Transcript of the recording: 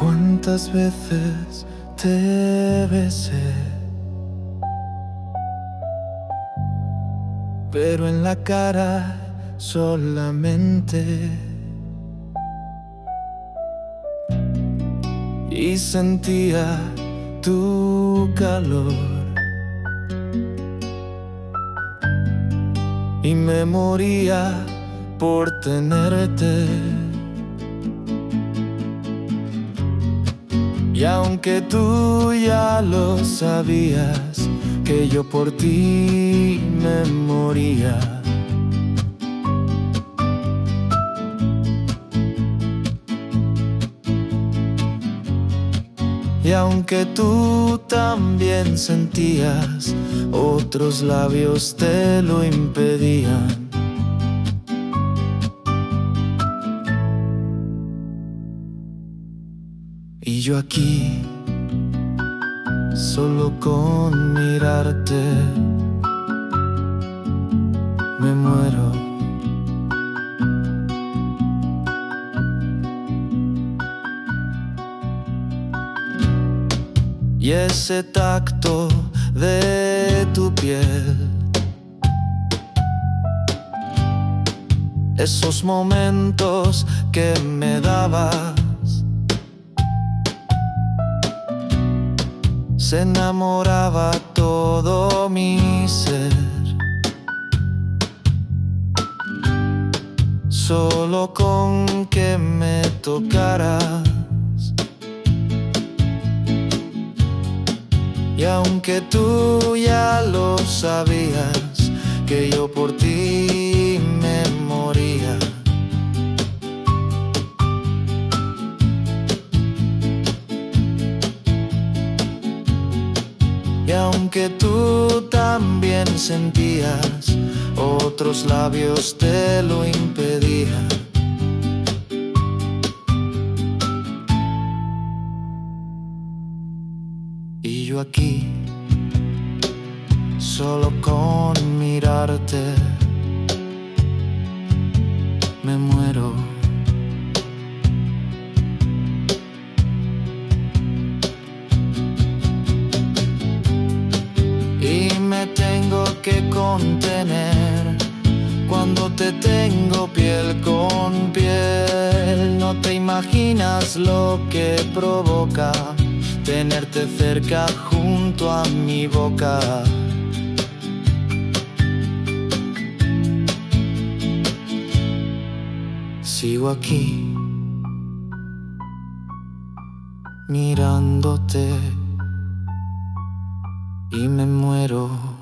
¿Cuántas veces te besé? Pero en la cara solamente. Y sentía tu calor y me moría por tenerte. Y aunque tú ya lo sabías, que yo por ti me moría. Y aunque tú también sentías, otros labios te lo impedían. Y yo aquí, solo con mirarte, me muero. Y ese tacto de tu piel, esos momentos que me dabas, se enamoraba todo mi ser. Solo con que me tocaras. Y aunque tú ya lo sabías, que yo por ti me moría. Y aunque tú también sentías, otros labios te lo impedían. Y yo aquí, solo con mirarte, me muero. Y me tengo que contener cuando te tengo piel con piel. No te imaginas lo que provoca tenerte cerca junto a mi boca. Sigo aquí, mirándote y me muero.